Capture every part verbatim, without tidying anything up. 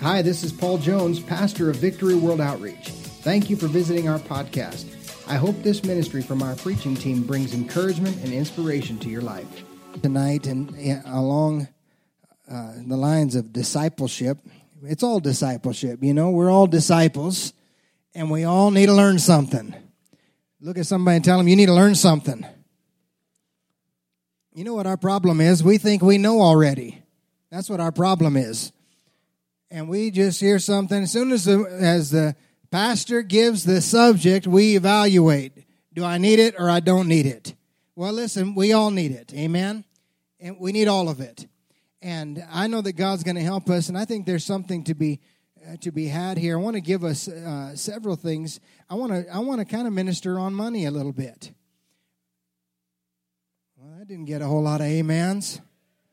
Hi, this is Paul Jones, pastor of Victory World Outreach. Thank you for visiting our podcast. I hope this ministry from our preaching team brings encouragement and inspiration to your life. Tonight, and along uh, the lines of discipleship, it's all discipleship. You know, we're all disciples, and we all need to learn something. Look at somebody and tell them, you need to learn something. You know what our problem is? We think we know already. That's what our problem is. And we just hear something. As soon as the, as the pastor gives the subject, we evaluate. Do I need it or I don't need it? Well, listen, we all need it. Amen? And we need all of it. And I know that God's going to help us, and I think there's something to be uh, to be had here. I want to give us uh, several things. I want to I want to kind of minister on money a little bit. Well, I didn't get a whole lot of amens.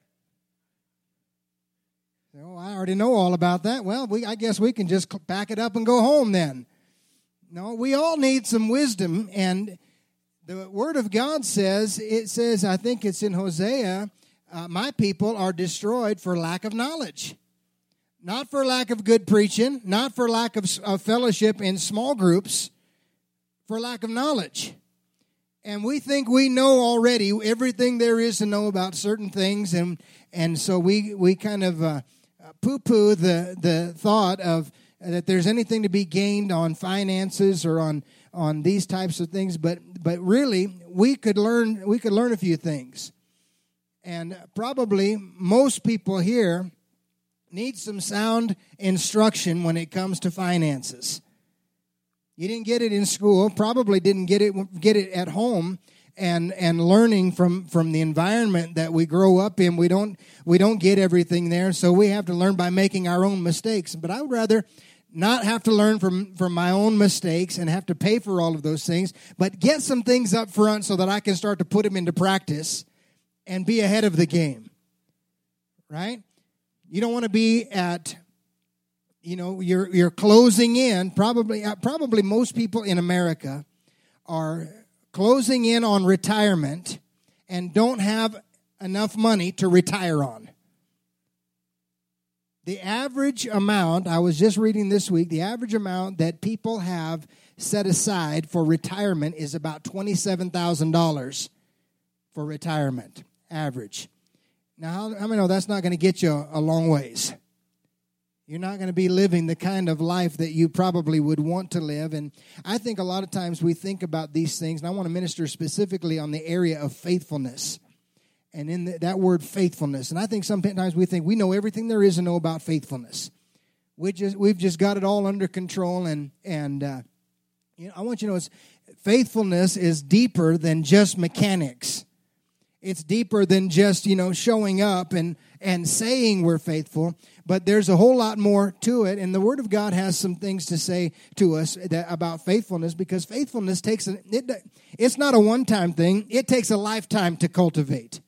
Oh, I already know all about that. Well, we I guess we can just pack it up and go home then. No, we all need some wisdom, and the Word of God says, it says, I think it's in Hosea, uh, my people are destroyed for lack of knowledge. Not for lack of good preaching, not for lack of, of fellowship in small groups, for lack of knowledge. And we think we know already everything there is to know about certain things, and and so we, we kind of... Uh, poo-poo the, the thought of that there's anything to be gained on finances or on, on these types of things, but but really we could learn we could learn a few things. And probably most people here need some sound instruction when it comes to finances. You didn't get it in school, probably didn't get it get it at home. And and learning from, from the environment that we grow up in, we don't we don't get everything there, so we have to learn by making our own mistakes. But I would rather not have to learn from, from my own mistakes and have to pay for all of those things, but get some things up front so that I can start to put them into practice and be ahead of the game. Right? You don't want to be at, you know, you're you're closing in. Probably probably most people in America are closing in on retirement and don't have enough money to retire on. The average amount, I was just reading this week, the average amount that people have set aside for retirement is about twenty-seven thousand dollars for retirement, average. Now, how, how many know that's not going to get you a, a long ways? You're not going to be living the kind of life that you probably would want to live. And I think a lot of times we think about these things, and I want to minister specifically on the area of faithfulness. And in the, that word faithfulness. And I think sometimes we think we know everything there is to know about faithfulness. We just, we've just got it all under control. And, and uh, you know, I want you to know it's, faithfulness is deeper than just mechanics. It's deeper than just, you know, showing up and, and saying we're faithful. But there's a whole lot more to it, and the Word of God has some things to say to us that, about faithfulness, because faithfulness takes a, it, it's not a one-time thing. It takes a lifetime to cultivate.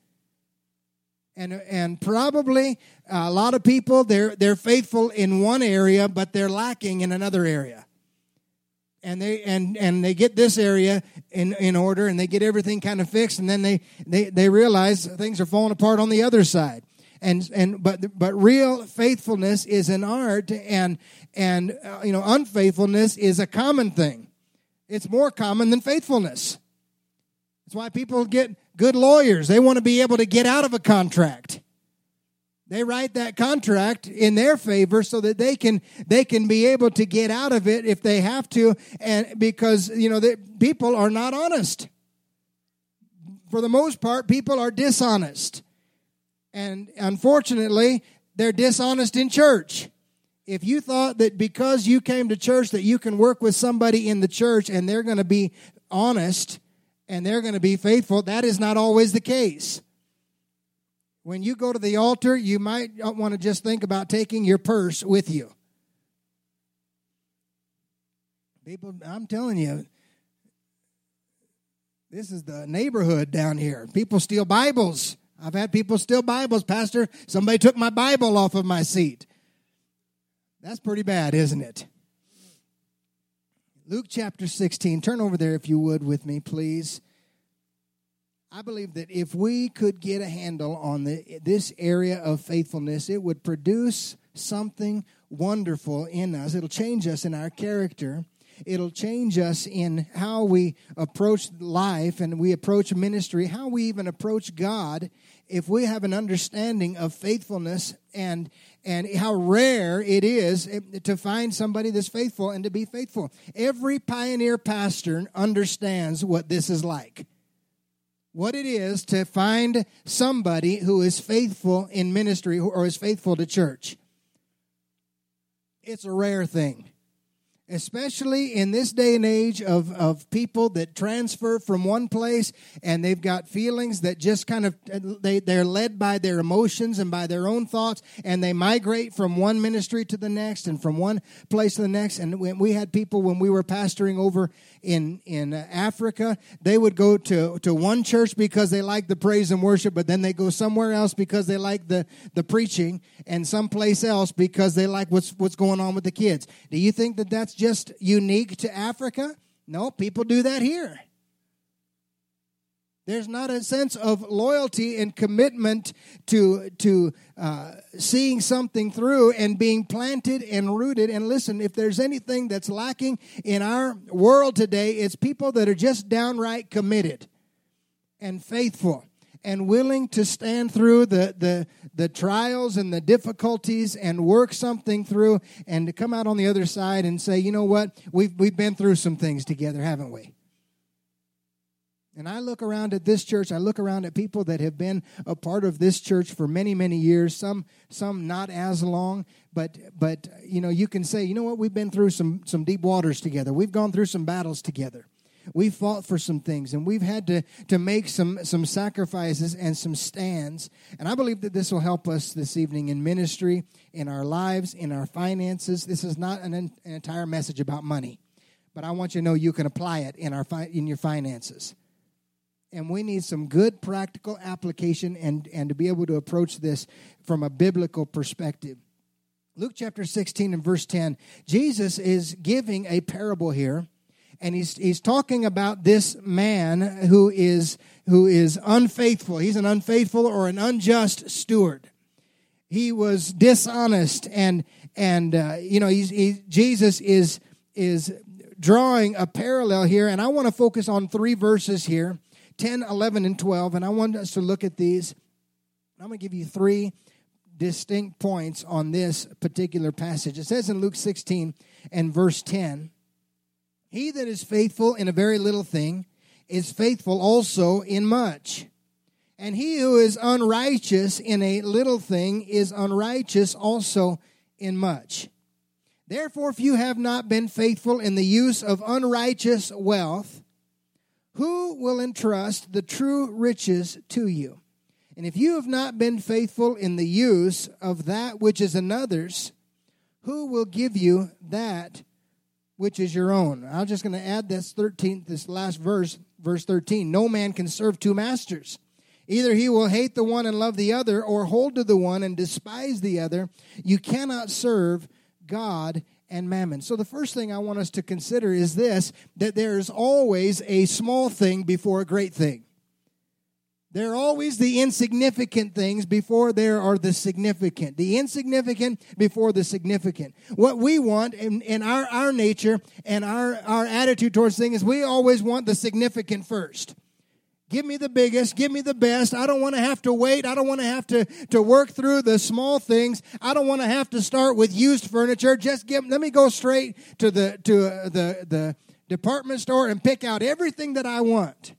And and probably a lot of people, they're they're faithful in one area, but they're lacking in another area. And they and, and they get this area in, in order, and they get everything kind of fixed, and then they, they, they realize things are falling apart on the other side. And and but but real faithfulness is an art, and and uh, you know unfaithfulness is a common thing. It's more common than faithfulness. That's why people get good lawyers. They want to be able to get out of a contract. They write that contract in their favor so that they can they can be able to get out of it if they have to, and because you know they, people are not honest. For the most part, people are dishonest. And unfortunately, they're dishonest in church. If you thought that because you came to church that you can work with somebody in the church and they're going to be honest and they're going to be faithful, that is not always the case. When you go to the altar, you might want to just think about taking your purse with you. People, I'm telling you, this is the neighborhood down here. People steal Bibles. I've had people steal Bibles. Pastor, somebody took my Bible off of my seat. That's pretty bad, isn't it? Luke chapter sixteen. Turn over there if you would with me, please. I believe that if we could get a handle on the, this area of faithfulness, it would produce something wonderful in us. It'll change us in our character. It'll change us in how we approach life and we approach ministry, how we even approach God, if we have an understanding of faithfulness and and how rare it is to find somebody that's faithful and to be faithful. Every pioneer pastor understands what this is like. What it is to find somebody who is faithful in ministry or is faithful to church. It's a rare thing. Especially in this day and age of, of people that transfer from one place and they've got feelings that just kind of, they, they're led by their emotions and by their own thoughts, and they migrate from one ministry to the next and from one place to the next. And when we had people, when we were pastoring over in, in Africa, they would go to, to one church because they like the praise and worship, but then they go somewhere else because they like the, the preaching, and someplace else because they like what's, what's going on with the kids. Do you think that that's just unique to Africa? No, people do that here. There's not a sense of loyalty and commitment to to uh, seeing something through and being planted and rooted. And listen, if there's anything that's lacking in our world today, it's people that are just downright committed and faithful and willing to stand through the, the, the trials and the difficulties and work something through and to come out on the other side and say, you know what, we've we've been through some things together, haven't we? And I look around at this church, I look around at people that have been a part of this church for many, many years, some some not as long, but, but you know, you can say, you know what, we've been through some, some deep waters together. We've gone through some battles together. We've fought for some things, and we've had to, to make some, some sacrifices and some stands. And I believe that this will help us this evening in ministry, in our lives, in our finances. This is not an, an entire message about money, but I want you to know you can apply it in our fi- in your finances. And we need some good practical application and, and to be able to approach this from a biblical perspective. Luke chapter sixteen and verse ten, Jesus is giving a parable here. And he's he's talking about this man who is who is unfaithful. He's an unfaithful or an unjust steward. He was dishonest, and and uh, you know he's, he, Jesus is is drawing a parallel here. And I want to focus on three verses here, ten, eleven, and twelve. And I want us to look at these. I'm going to give you three distinct points on this particular passage. It says in Luke sixteen and verse ten. He that is faithful in a very little thing is faithful also in much. And he who is unrighteous in a little thing is unrighteous also in much. Therefore, if you have not been faithful in the use of unrighteous wealth, who will entrust the true riches to you? And if you have not been faithful in the use of that which is another's, who will give you that which is your own? I'm just going to add this thirteenth, this last verse, verse thirteen. No man can serve two masters. Either he will hate the one and love the other, or hold to the one and despise the other. You cannot serve God and mammon. So the first thing I want us to consider is this, that there is always a small thing before a great thing. There are always the insignificant things before there are the significant. The insignificant before the significant. What we want in, in our, our nature and our, our attitude towards things is we always want the significant first. Give me the biggest, give me the best. I don't want to have to wait. I don't want to have to, to work through the small things. I don't want to have to start with used furniture. Just give, let me go straight to the to uh, the the department store and pick out everything that I want.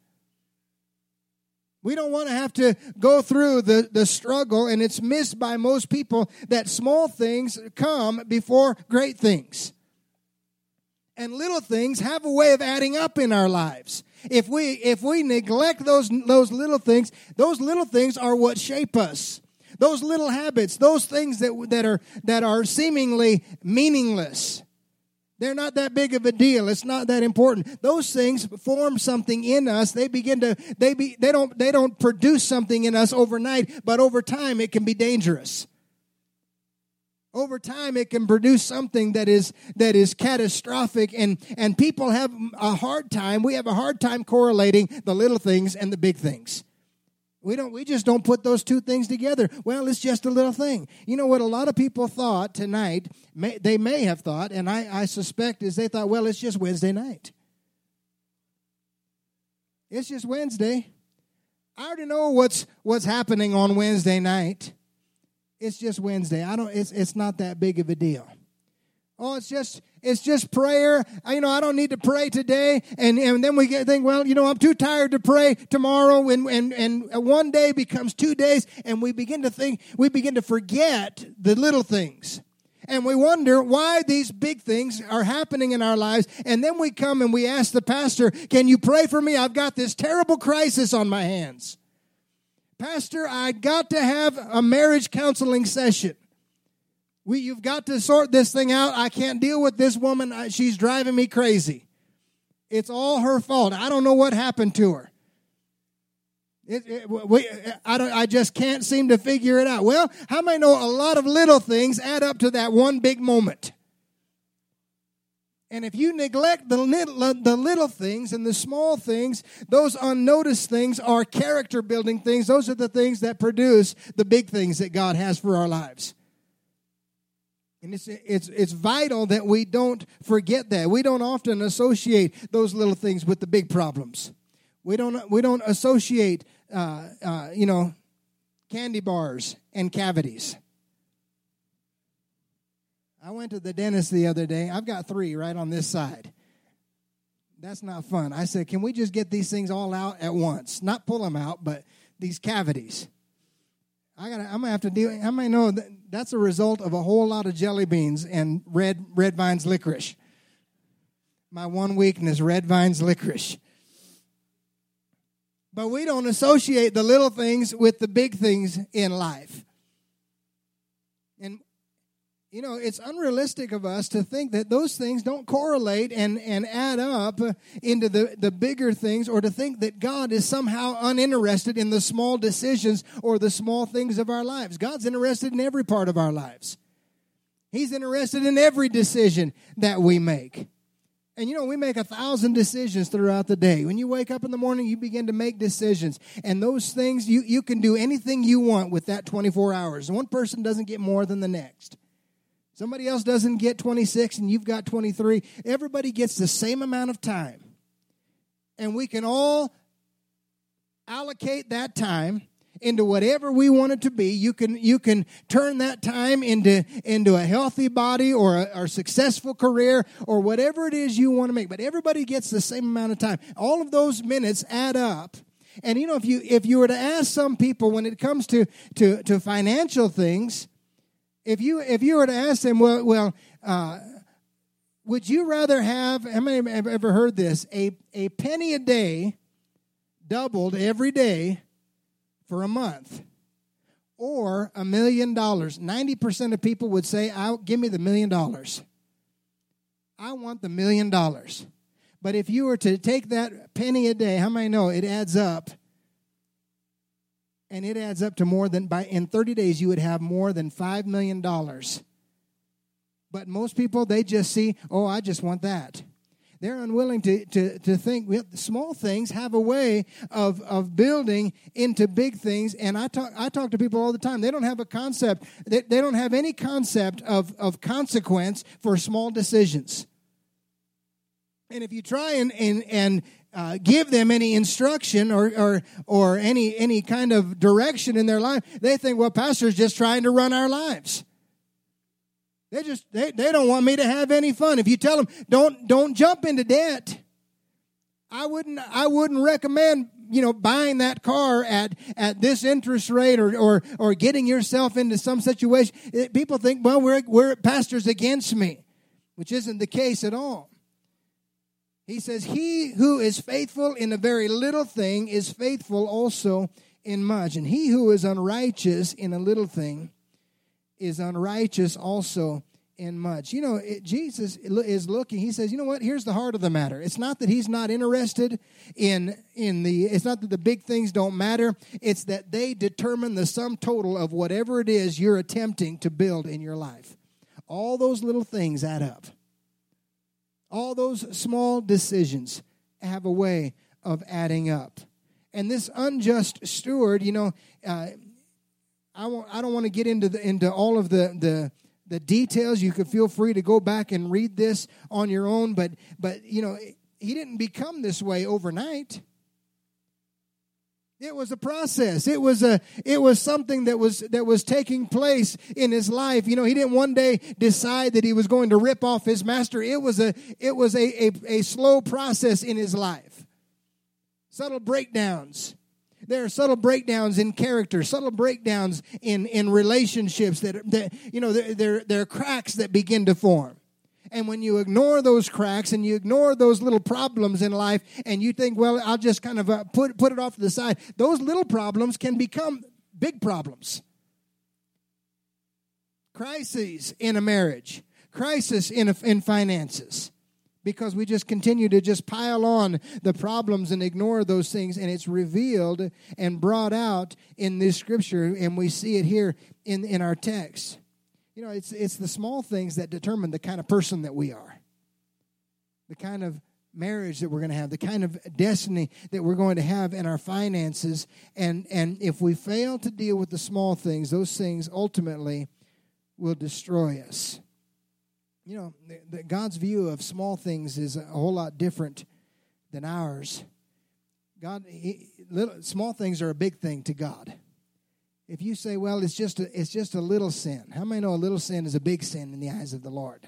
We don't want to have to go through the, the struggle, and it's missed by most people that small things come before great things. And little things have a way of adding up in our lives. If we if we neglect those those little things, those little things are what shape us. Those little habits, those things that that are that are seemingly meaningless. They're not that big of a deal. It's not that important. Those things form something in us. They begin to they be they don't they don't produce something in us overnight, but over time it can be dangerous. Over time it can produce something that is that is catastrophic, and and people have a hard time. We have a hard time correlating the little things and the big things. We don't. We just don't put those two things together. Well, it's just a little thing. You know what a lot of people thought tonight, may, they may have thought, and I, I suspect is they thought, well, it's just Wednesday night. It's just Wednesday. I already know what's what's happening on Wednesday night. It's just Wednesday. I don't. It's it's not that big of a deal. Oh, it's just it's just prayer. I, you know, I don't need to pray today. And, and then we get think, well, you know, I'm too tired to pray tomorrow. And, and, and one day becomes two days. And we begin to think, we begin to forget the little things. And we wonder why these big things are happening in our lives. And then we come and we ask the pastor, can you pray for me? I've got this terrible crisis on my hands. Pastor, I got to have a marriage counseling session. We, you've got to sort this thing out. I can't deal with this woman. I, she's driving me crazy. It's all her fault. I don't know what happened to her. It, it, we, I, don't, I just can't seem to figure it out. Well, how many know a lot of little things add up to that one big moment? And if you neglect the little, the little things and the small things, those unnoticed things are character-building things. Those are the things that produce the big things that God has for our lives. And it's, it's it's vital that we don't forget that. We don't often associate those little things with the big problems. We don't we don't associate, uh, uh, you know, candy bars and cavities. I went to the dentist the other day. I've got three right on this side. That's not fun. I said, can we just get these things all out at once? Not pull them out, but these cavities. I gotta. I'm gonna have to deal. I might know that that's a result of a whole lot of jelly beans and red red vines licorice. My one weakness: red vines licorice. But we don't associate the little things with the big things in life. And you know, it's unrealistic of us to think that those things don't correlate and, and add up into the, the bigger things, or to think that God is somehow uninterested in the small decisions or the small things of our lives. God's interested in every part of our lives. He's interested in every decision that we make. And you know, we make a thousand decisions throughout the day. When you wake up in the morning, you begin to make decisions. And those things, you, you can do anything you want with that twenty-four hours. One person doesn't get more than the next. Somebody else doesn't get twenty-six and you've got twenty-three. Everybody gets the same amount of time. And we can all allocate that time into whatever we want it to be. You can you can turn that time into, into a healthy body or a, or a successful career or whatever it is you want to make. But everybody gets the same amount of time. All of those minutes add up. And you know, if you if you were to ask some people when it comes to, to, to financial things, If you if you were to ask them, well, well uh, would you rather have, how many have ever heard this, a, a penny a day doubled every day for a month, or a million dollars? ninety percent of people would say, I'll, give me the million dollars. I want the million dollars. But if you were to take that penny a day, how many know it adds up? And it adds up to more than, by in thirty days, you would have more than five million dollars. But most people, they just see, oh, I just want that. They're unwilling to, to, to think. Well, small things have a way of, of building into big things. And I talk I talk to people all the time. They don't have a concept. They, they don't have any concept of, of consequence for small decisions. And if you try and and, and uh, give them any instruction or or or any any kind of direction in their life, they think, well, pastor's just trying to run our lives. They just they, they don't want me to have any fun. If you tell them don't don't jump into debt, I wouldn't I wouldn't recommend, you know, buying that car at, at this interest rate or, or or getting yourself into some situation. It, people think, well, we're we're pastors against me, which isn't the case at all. He says, he who is faithful in a very little thing is faithful also in much. And he who is unrighteous in a little thing is unrighteous also in much. You know, it, Jesus is looking, he says, you know what, here's the heart of the matter. It's not that he's not interested in, in the, it's not that the big things don't matter. It's that they determine the sum total of whatever it is you're attempting to build in your life. All those little things add up. All those small decisions have a way of adding up. And this unjust steward, you know, uh, I won't, I don't want to get into the, into all of the, the the details. You could feel free to go back and read this on your own. But but you know, he didn't become this way overnight. It was a process. It was a it was something that was that was taking place in his life. You know, he didn't one day decide that he was going to rip off his master. It was a it was a a, a slow process in his life. Subtle breakdowns. There are subtle breakdowns in character, subtle breakdowns in, in relationships that, that you know, there, there, there are cracks that begin to form. And when you ignore those cracks and you ignore those little problems in life and you think, well, I'll just kind of uh, put, put it off to the side, those little problems can become big problems. Crises in a marriage, crisis in, a, in finances. Because we just continue to just pile on the problems and ignore those things. And it's revealed and brought out in this scripture. And we see it here in, in our text. You know, it's it's the small things that determine the kind of person that we are. The kind of marriage that we're going to have. The kind of destiny that we're going to have in our finances. And, and if we fail to deal with the small things, those things ultimately will destroy us. You know, the, the God's view of small things is a whole lot different than ours. God, he, little, small things are a big thing to God. If you say, well, it's just a, it's just a little sin. How many know a little sin is a big sin in the eyes of the Lord?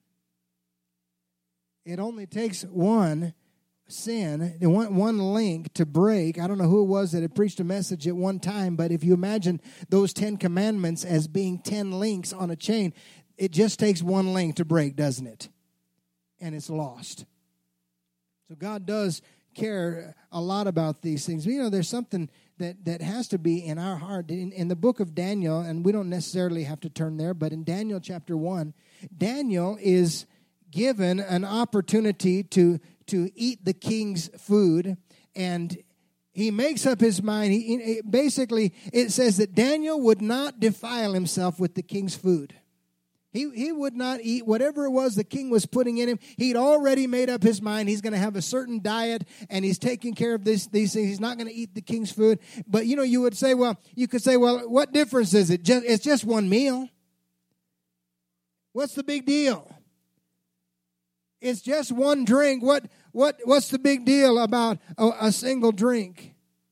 It only takes one sin, one, one link to break. I don't know who it was that had preached a message at one time, but if you imagine those Ten Commandments as being ten links on a chain, it just takes one link to break, doesn't it? And it's lost. So God does care a lot about these things. You know, there's something that, that has to be in our heart. In, in the book of Daniel, and we don't necessarily have to turn there, but in Daniel chapter one, Daniel is given an opportunity to, to eat the king's food, and he makes up his mind. He, he, basically, it says that Daniel would not defile himself with the king's food. He he would not eat whatever it was the king was putting in him. He'd already made up his mind. He's going to have a certain diet, and he's taking care of this, these things. He's not going to eat the king's food. But, you know, you would say, well, you could say, well, what difference is it? Just, it's just one meal. What's the big deal? It's just one drink. What what what's the big deal about a, a single drink?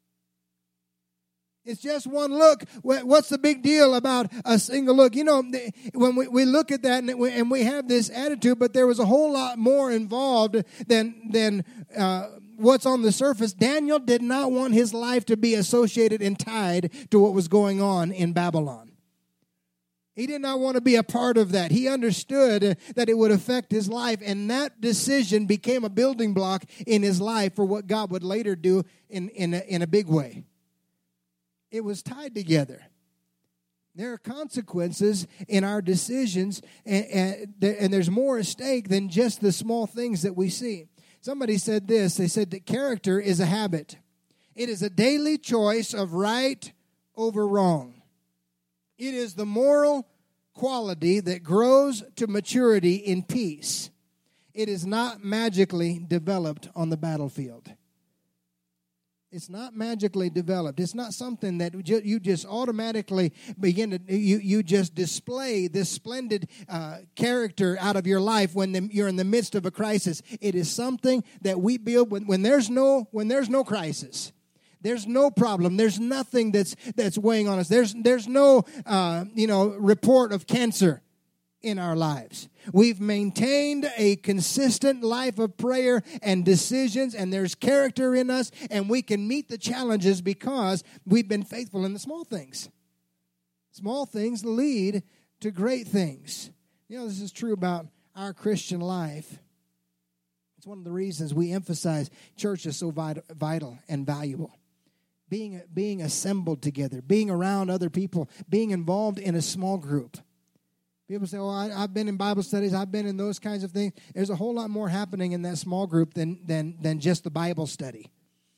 It's just one look. What's the big deal about a single look? You know, when we, we look at that and we, and we have this attitude, but there was a whole lot more involved than than uh, what's on the surface. Daniel did not want his life to be associated and tied to what was going on in Babylon. He did not want to be a part of that. He understood that it would affect his life, and that decision became a building block in his life for what God would later do in, in, a, in a big way. It was tied together. There are consequences in our decisions, and, and, and there's more at stake than just the small things that we see. Somebody said this. They said that character is a habit. It is a daily choice of right over wrong. It is the moral quality that grows to maturity in peace. It is not magically developed on the battlefield. It's not magically developed. It's not something that you just automatically begin to, you, you just display this splendid uh, character out of your life when the, you're in the midst of a crisis. It is something that we build when, when there's no when there's no crisis. There's no problem. There's nothing that's that's weighing on us. There's there's no uh, you know report of cancer in our lives. We've maintained a consistent life of prayer and decisions, and there's character in us, and we can meet the challenges because we've been faithful in the small things. Small things lead to great things. You know, this is true about our Christian life. It's one of the reasons we emphasize church is so vital and valuable. Being, being assembled together, being around other people, being involved in a small group. People say, oh, I, I've been in Bible studies. I've been in those kinds of things. There's a whole lot more happening in that small group than, than, than just the Bible study.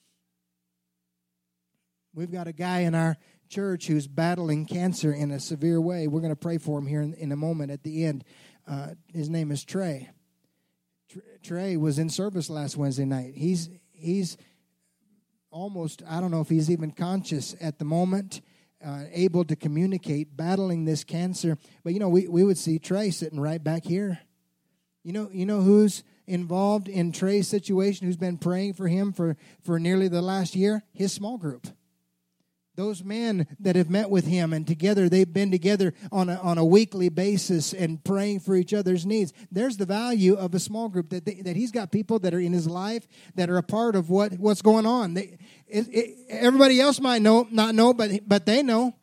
We've got a guy in our church who's battling cancer in a severe way. We're going to pray for him here in, in a moment at the end. Uh, his name is Trey. Trey was in service last Wednesday night. He's he's almost, I don't know if he's even conscious at the moment, uh, able to communicate, battling this cancer. But, you know, we, we would see Trey sitting right back here. You know, you know who's involved in Trey's situation, who's been praying for him for, for nearly the last year? His small group. Those men that have met with him, and together they've been together on a, on a weekly basis and praying for each other's needs. There's the value of a small group, that they, that he's got people that are in his life that are a part of what, what's going on. They, it, it, everybody else might know, not know, but but they know.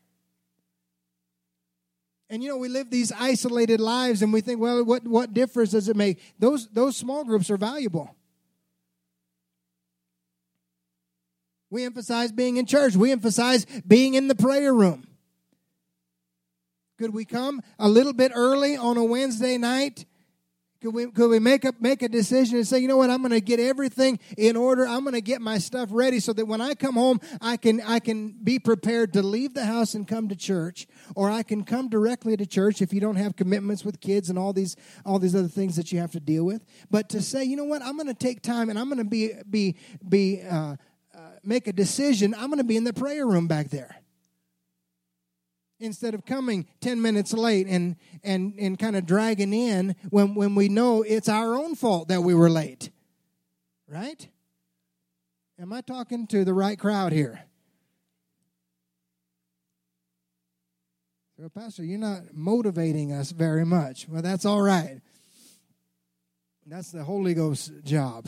And, you know, we live these isolated lives, and we think, well, what, what difference does it make? Those those small groups are valuable. We emphasize being in church. We emphasize being in the prayer room. Could we come a little bit early on a Wednesday night? Could we could we make a, make a decision and say, you know what, I'm going to get everything in order. I'm going to get my stuff ready so that when I come home, I can I can be prepared to leave the house and come to church, or I can come directly to church if you don't have commitments with kids and all these all these other things that you have to deal with. But to say, you know what, I'm going to take time and I'm going to be be be. Uh, make a decision, I'm going to be in the prayer room back there. Instead of coming ten minutes late and and, and kind of dragging in when, when we know it's our own fault that we were late. Right? Am I talking to the right crowd here? Well, Pastor, you're not motivating us very much. Well, that's all right. That's the Holy Ghost's job.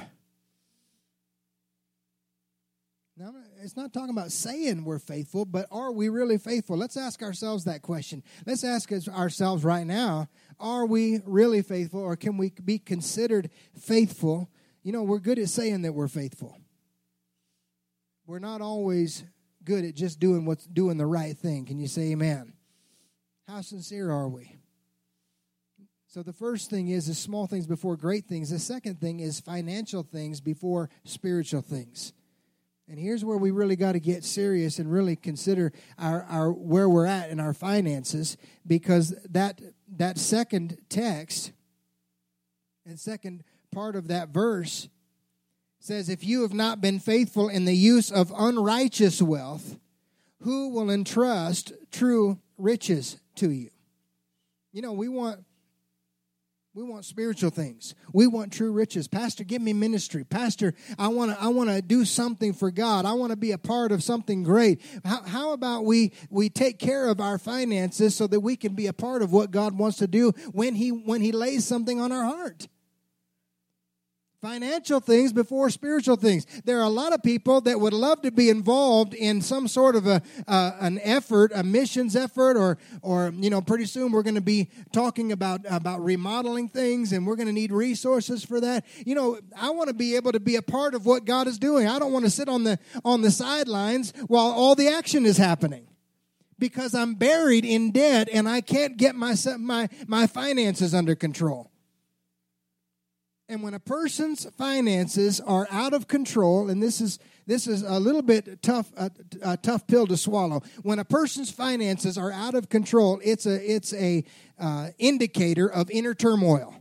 Now, it's not talking about saying we're faithful, but are we really faithful? Let's ask ourselves that question. Let's ask ourselves right now, are we really faithful, or can we be considered faithful? You know, we're good at saying that we're faithful. We're not always good at just doing what's doing the right thing. Can you say amen? How sincere are we? So the first thing is, is small things before great things. The second thing is financial things before spiritual things. And here's where we really got to get serious and really consider our, our where we're at in our finances, because that that second text and second part of that verse says, if you have not been faithful in the use of unrighteous wealth, who will entrust true riches to you? You know, we want We want spiritual things. We want true riches. Pastor, give me ministry. Pastor, I want to I want to do something for God. I want to be a part of something great. How, how about we we take care of our finances so that we can be a part of what God wants to do when he when he lays something on our heart? Financial things before spiritual things. There are a lot of people that would love to be involved in some sort of a uh, an effort, a missions effort, or or you know, pretty soon we're going to be talking about about remodeling things, and we're going to need resources for that. You know, I want to be able to be a part of what God is doing. I don't want to sit on the on the sidelines while all the action is happening, because I'm buried in debt and I can't get my my my finances under control. And when a person's finances are out of control, and this is this is a little bit tough, a, a tough pill to swallow. When a person's finances are out of control, it's a it's a uh, indicator of inner turmoil.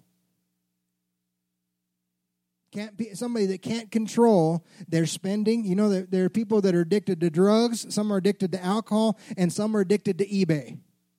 Can't be somebody that can't control their spending. You know, there, there are people that are addicted to drugs. Some are addicted to alcohol, and some are addicted to eBay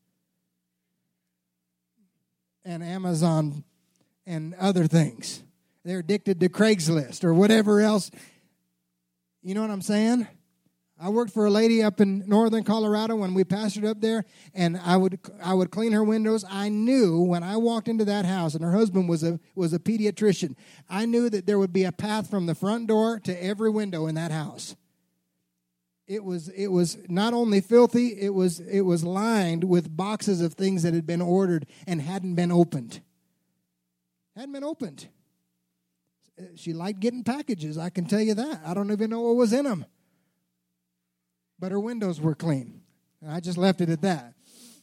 and Amazon and other things. They're addicted to Craigslist or whatever else. You know what I'm saying? I worked for a lady up in northern Colorado when we pastored up there, and I would I would clean her windows. I knew when I walked into that house, and her husband was a was a pediatrician, I knew that there would be a path from the front door to every window in that house. It was it was not only filthy, it was it was lined with boxes of things that had been ordered and hadn't been opened. Hadn't been opened. She liked getting packages, I can tell you that. I don't even know what was in them. But her windows were clean. I just left it at that.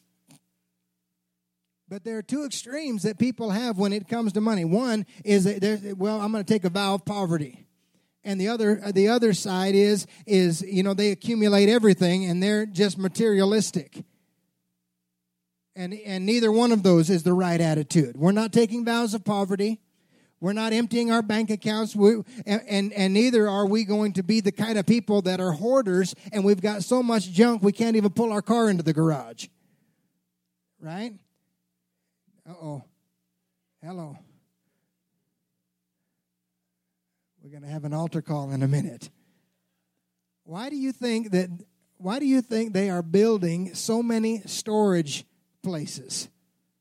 But there are two extremes that people have when it comes to money. One is, that well, I'm going to take a vow of poverty. And the other the other side is, is, you know, they accumulate everything and they're just materialistic. And and neither one of those is the right attitude. We're not taking vows of poverty. We're not emptying our bank accounts, we, and, and, and neither are we going to be the kind of people that are hoarders and we've got so much junk we can't even pull our car into the garage. Right? Uh-oh. Hello. We're going to have an altar call in a minute. Why do you think that, why do you think they are building so many storage places?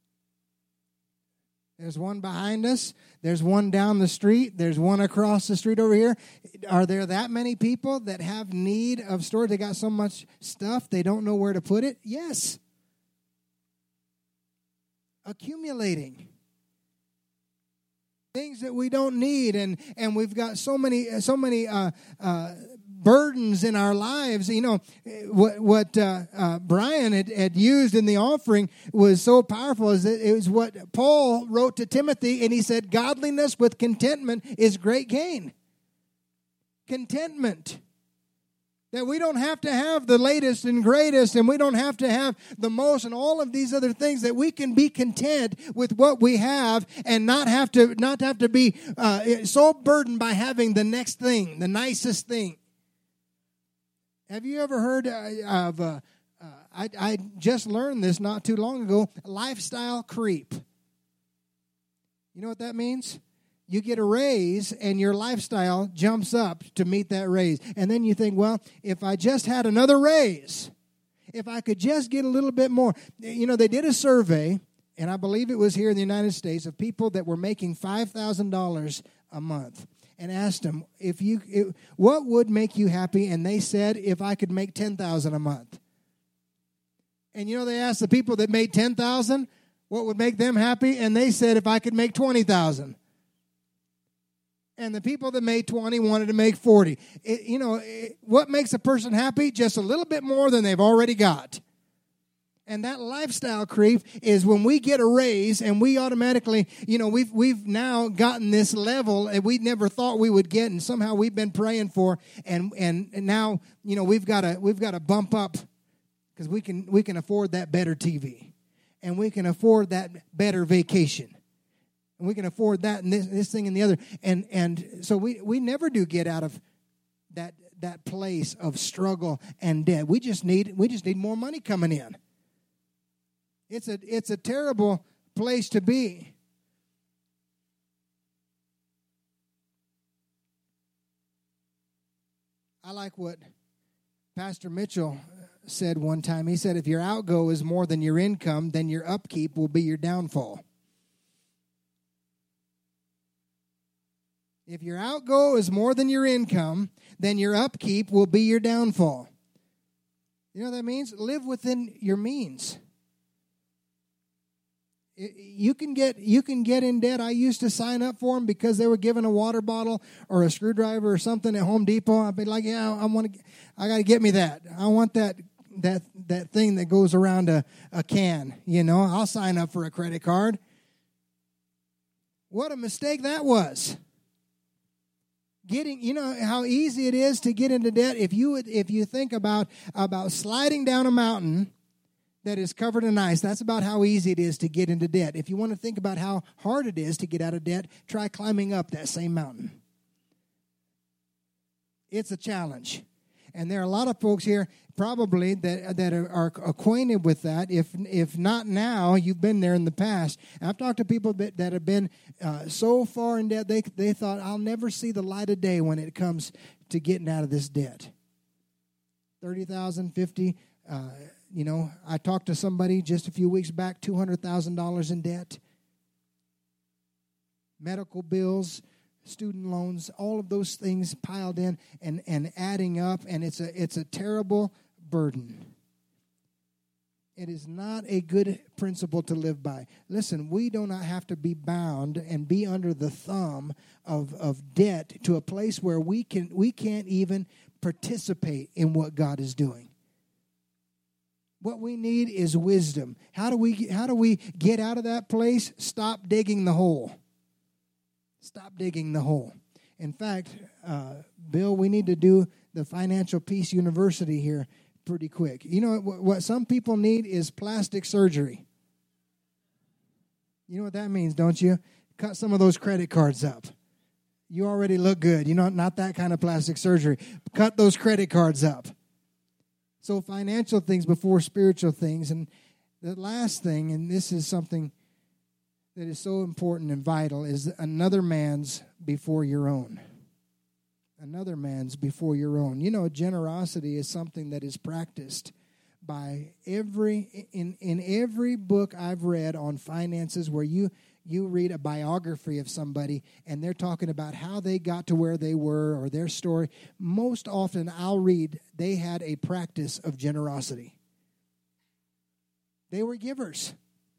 There's one behind us. There's one down the street. There's one across the street over here. Are there that many people that have need of storage? They got so much stuff they don't know where to put it? Yes. Accumulating. Things that we don't need, and, and we've got so many so many uh, uh, burdens in our lives. You know, what, what uh, uh, Brian had, had used in the offering was so powerful. Is that it was what Paul wrote to Timothy, and he said, godliness with contentment is great gain. Contentment. That we don't have to have the latest and greatest, and we don't have to have the most and all of these other things, that we can be content with what we have and not have to not have to be uh, so burdened by having the next thing, the nicest thing. Have you ever heard uh, of, uh, uh, I, I just learned this not too long ago, lifestyle creep. You know what that means? You get a raise and your lifestyle jumps up to meet that raise. And then you think, well, if I just had another raise, if I could just get a little bit more. You know, they did a survey, and I believe it was here in the United States, of people that were making five thousand dollars a month, and asked them, if you, it, what would make you happy? And they said, if I could make ten thousand dollars a month. And you know, they asked the people that made ten thousand dollars, what would make them happy? And they said, if I could make twenty thousand dollars. And the people that made twenty wanted to make forty. It, you know, it, what makes a person happy? Just a little bit more than they've already got. And that lifestyle creep is when we get a raise and we automatically, you know, we've we've now gotten this level that we never thought we would get, and somehow we've been praying for, and and, and now, you know, we've got to we've got to bump up because we can we can afford that better T V, and we can afford that better vacation. And we can afford that and this, this thing and the other. And and so we, we never do get out of that that place of struggle and debt. We just need we just need more money coming in. It's a it's a terrible place to be. I like what Pastor Mitchell said one time. He said, if your outgo is more than your income, then your upkeep will be your downfall. If your outgo is more than your income, then your upkeep will be your downfall. You know what that means? Live within your means. You can get you can get in debt. I used to sign up for them because they were giving a water bottle or a screwdriver or something at Home Depot. I'd be like, yeah, I want to, I got to get me that. I want that that that thing that goes around a, a can. You know, I'll sign up for a credit card. What a mistake that was. Getting, you know how easy it is to get into debt. If you would, if you think about about sliding down a mountain that is covered in ice, that's about how easy it is to get into debt. If you want to think about how hard it is to get out of debt, try climbing up that same mountain. It's a challenge. And there are a lot of folks here probably that that are, are acquainted with that. If if not now, you've been there in the past. And I've talked to people that, that have been uh, so far in debt, they they thought, I'll never see the light of day when it comes to getting out of this debt. thirty thousand dollars, fifty thousand dollars. Uh, you know, I talked to somebody just a few weeks back, two hundred thousand dollars in debt. Medical bills, student loans, all of those things piled in and, and adding up, and it's a it's a terrible burden. It is not a good principle to live by. Listen, we do not have to be bound and be under the thumb of, of debt to a place where we can we can't even participate in what God is doing. What we need is wisdom. How do we how do we get out of that place? Stop digging the hole. Stop digging the hole. In fact, uh, Bill, we need to do the Financial Peace University here pretty quick. You know what, what some people need is plastic surgery. You know what that means, don't you? cut some of those credit cards up. You already look good. You know, not that kind of plastic surgery. Cut those credit cards up. So financial things before spiritual things. And the last thing, and this is something that is so important and vital, is another man's before your own. Another man's before your own. You know, generosity is something that is practiced by every, in, in every book I've read on finances where you, you read a biography of somebody and they're talking about how they got to where they were or their story. Most often I'll read they had a practice of generosity. They were givers.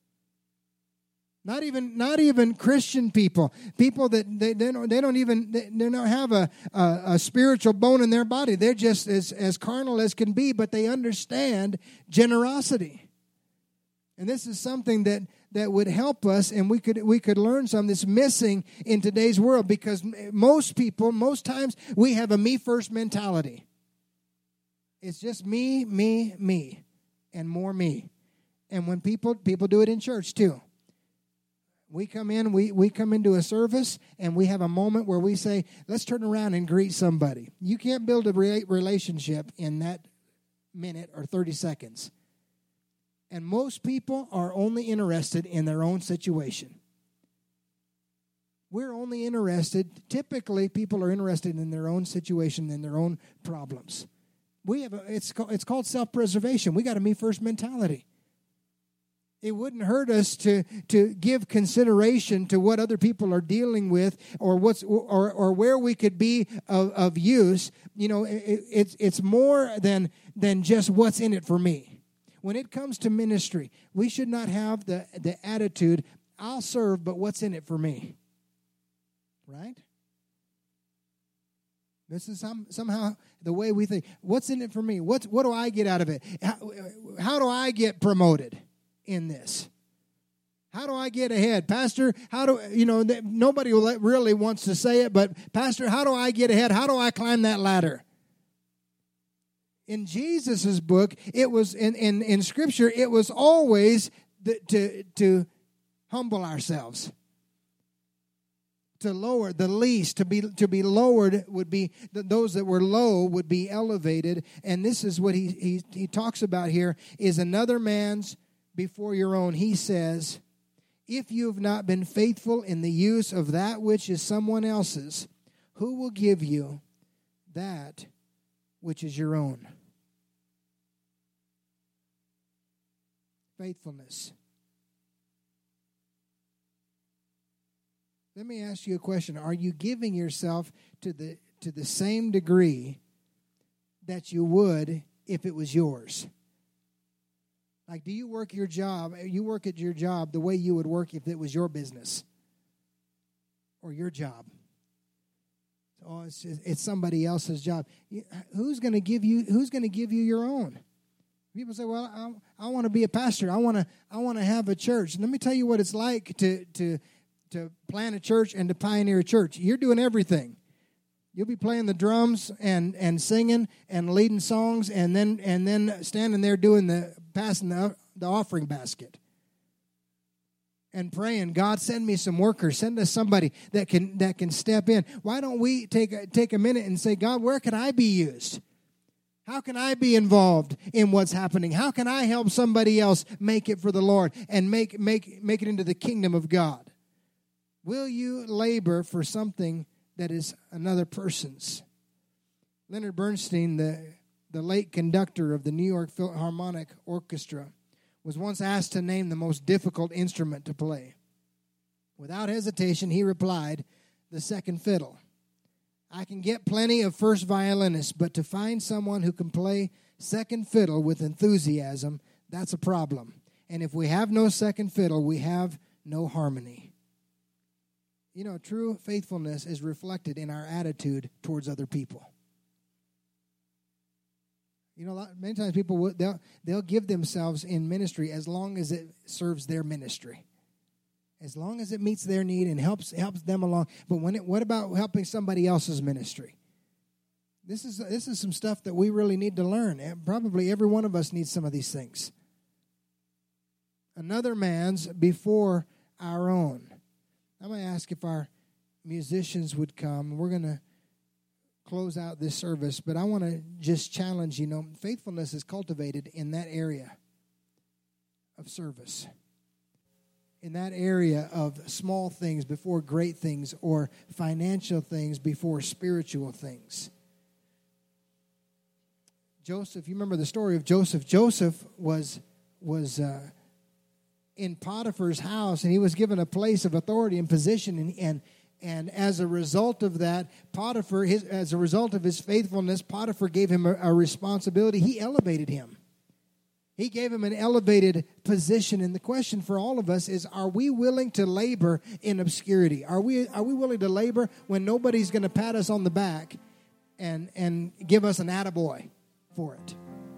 Not even, not even Christian people, people that they, they don't, they don't even, they, they don't have a, a, a spiritual bone in their body. They're just as, as carnal as can be, but they understand generosity. And this is something that, that would help us, and we could, we could learn something that's missing in today's world, because most people, most times, we have a me first mentality. It's just me, me, me, and more me. And when people, people do it in church too. We come in, we, we come into a service, and we have a moment where we say, let's turn around and greet somebody. You can't build a re- relationship in that minute or thirty seconds. And most people are only interested in their own situation. We're only interested, typically people are interested in their own situation and their own problems. We have a, it's, it's called self-preservation. We got a me-first mentality. It wouldn't hurt us to, to give consideration to what other people are dealing with, or what's or or where we could be of, of use. You know, it, it's it's more than than just what's in it for me. When it comes to ministry, we should not have the, the attitude, I'll serve, but what's in it for me? Right? This is some, somehow the way we think. What's in it for me? What's, what do I get out of it? How, how do I get promoted in this? How do I get ahead? Pastor, how do, you know, nobody really wants to say it, but Pastor, how do I get ahead? How do I climb that ladder? In Jesus' book, it was, in, in, in Scripture, it was always the, to, to humble ourselves. To lower, the least, to be to be lowered would be, those that were low would be elevated. And this is what he, he, he talks about here, is another man's before your own. He says, if you have not been faithful in the use of that which is someone else's, who will give you that which is your own? Faithfulness. Let me ask you a question. Are you giving yourself to the to the same degree that you would if it was yours? Like, do you work your job, you work at your job the way you would work if it was your business or your job? Oh, it's just, it's somebody else's job. Who's going to give you who's going to give you your own? People say, "Well, I, I want to be a pastor. I want to I want to have a church." Let me tell you what it's like to to to plant a church and to pioneer a church. You're doing everything. You'll be playing the drums and, and singing and leading songs, and then and then standing there doing the passing the, the offering basket and praying, God, send me some workers. Send us somebody that can that can step in. Why don't we take a, take a minute and say, God, where can I be used? How can I be involved in what's happening? How can I help somebody else make it for the Lord and make make make it into the kingdom of God? Will you labor for something that is another person's? Leonard Bernstein, the, the late conductor of the New York Philharmonic Orchestra, was once asked to name the most difficult instrument to play. Without hesitation, he replied, the second fiddle. I can get plenty of first violinists, but to find someone who can play second fiddle with enthusiasm, that's a problem. And if we have no second fiddle, we have no harmony. You know, true faithfulness is reflected in our attitude towards other people. You know, many times people will, they'll they'll give themselves in ministry as long as it serves their ministry, as long as it meets their need and helps helps them along. But when it, what about helping somebody else's ministry? This is this is some stuff that we really need to learn. And probably every one of us needs some of these things. Another man's before our own. I'm going to ask ask if our musicians would come. We're going to close out this service, but I want to just challenge, you know, faithfulness is cultivated in that area of service, in that area of small things before great things, or financial things before spiritual things. Joseph, you remember the story of Joseph. Joseph was was uh, in Potiphar's house, and he was given a place of authority and position, and and, and as a result of that, Potiphar, his, as a result of his faithfulness, Potiphar gave him a, a responsibility. He elevated him. He gave him an elevated position. And the question for all of us is, are we willing to labor in obscurity? Are we are we willing to labor when nobody's going to pat us on the back and, and give us an attaboy for it?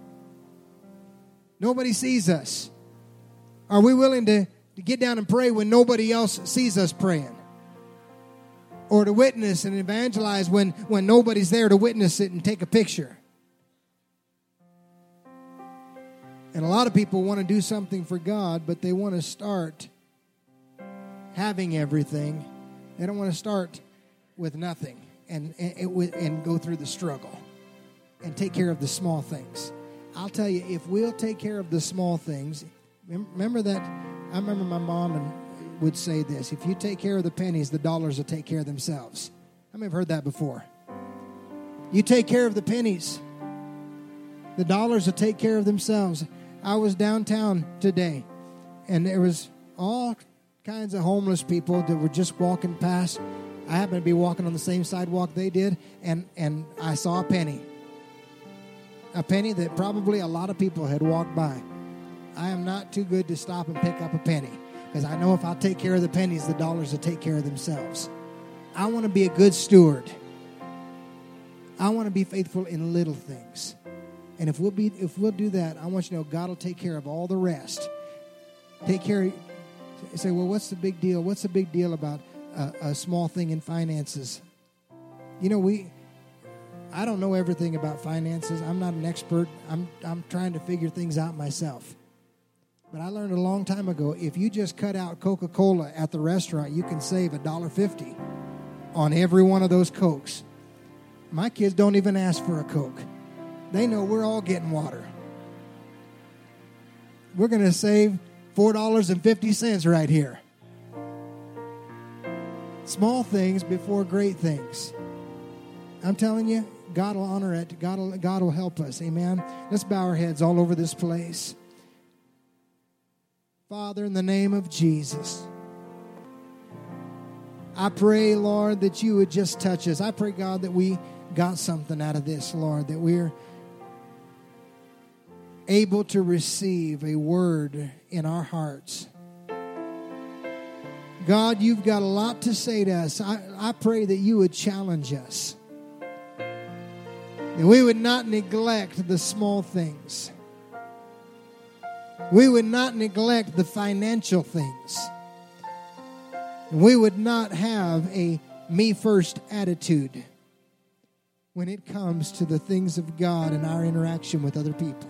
Nobody sees us. Are we willing to, to get down and pray when nobody else sees us praying? Or to witness and evangelize when, when nobody's there to witness it and take a picture? And a lot of people want to do something for God, but they want to start having everything. They don't want to start with nothing and, and, and go through the struggle and take care of the small things. I'll tell you, if we'll take care of the small things, remember that, I remember my mom and would say this: if you take care of the pennies, the dollars will take care of themselves. How many have heard that before? You take care of the pennies, the dollars will take care of themselves. I was downtown today, and there was all kinds of homeless people that were just walking past. I happened to be walking on the same sidewalk they did, and, and I saw a penny. A penny that probably a lot of people had walked by. I am not too good to stop and pick up a penny, because I know if I take care of the pennies, the dollars will take care of themselves. I want to be a good steward. I want to be faithful in little things. And if we'll be, if we'll do that, I want you to know God will take care of all the rest. Take care. Of, say, well, what's the big deal? What's the big deal about a, a small thing in finances? You know, we. I don't know everything about finances. I'm not an expert. I'm I'm trying to figure things out myself. But I learned a long time ago, if you just cut out Coca-Cola at the restaurant, you can save one dollar fifty on every one of those Cokes. My kids don't even ask for a Coke. They know we're all getting water. We're going to save four dollars and fifty cents right here. Small things before great things. I'm telling you, God will honor it. God will, God will help us. Amen. Let's bow our heads all over this place. Father, in the name of Jesus, I pray, Lord, that you would just touch us. I pray, God, that we got something out of this, Lord, that we're able to receive a word in our hearts. God, you've got a lot to say to us. I, I pray that you would challenge us, that we would not neglect the small things. We would not neglect the financial things. We would not have a me-first attitude when it comes to the things of God and our interaction with other people.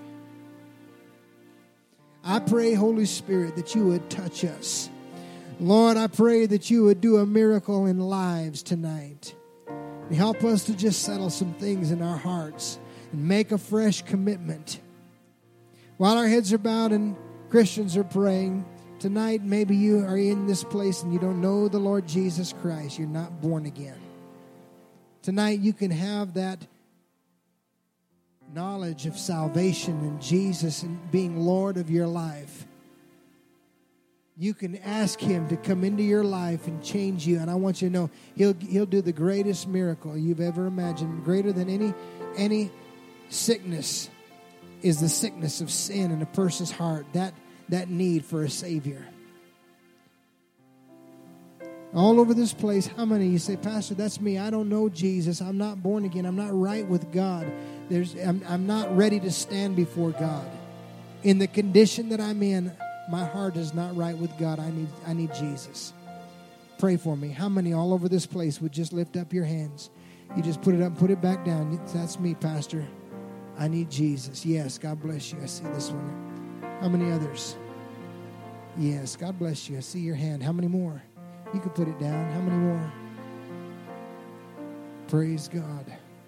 I pray, Holy Spirit, that you would touch us. Lord, I pray that you would do a miracle in lives tonight. And help us to just settle some things in our hearts and make a fresh commitment. While our heads are bowed and Christians are praying, tonight maybe you are in this place and you don't know the Lord Jesus Christ. You're not born again. Tonight you can have that knowledge of salvation in Jesus and being Lord of your life. You can ask him to come into your life and change you. And I want you to know he'll he'll do the greatest miracle you've ever imagined. Greater than any any sickness is the sickness of sin in a person's heart. That that need for a Savior. All over this place, how many of you say, Pastor, that's me. I don't know Jesus. I'm not born again. I'm not right with God. There's, I'm, I'm not ready to stand before God. In the condition that I'm in, my heart is not right with God. I need, I need Jesus. Pray for me. How many all over this place would just lift up your hands? You just put it up and put it back down. That's me, Pastor. I need Jesus. Yes, God bless you. I see this one. How many others? Yes, God bless you. I see your hand. How many more? You can put it down. How many more? Praise God.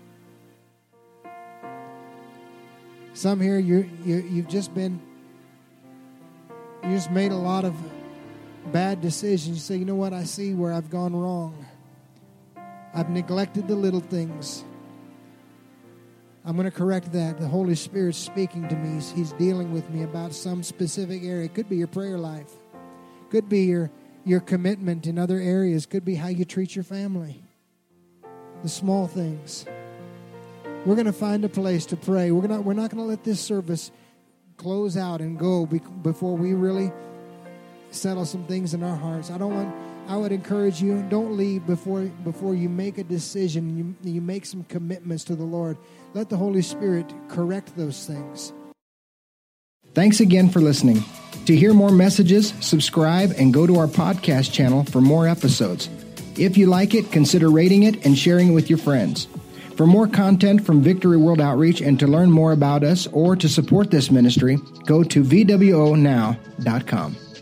Some here, you you you've just been, you just made a lot of bad decisions. You say, you know what? I see where I've gone wrong. I've neglected the little things. I'm going to correct that. The Holy Spirit's speaking to me. He's, he's dealing with me about some specific area. It could be your prayer life. Could be your, your commitment in other areas. Could be how you treat your family. The small things. We're going to find a place to pray. We're not, we're not going to let this service close out and go be, before we really settle some things in our hearts. I don't want... I would encourage you, don't leave before before you make a decision, you, you make some commitments to the Lord. Let the Holy Spirit correct those things. Thanks again for listening. To hear more messages, subscribe and go to our podcast channel for more episodes. If you like it, consider rating it and sharing it with your friends. For more content from Victory World Outreach and to learn more about us or to support this ministry, go to V W O now dot com.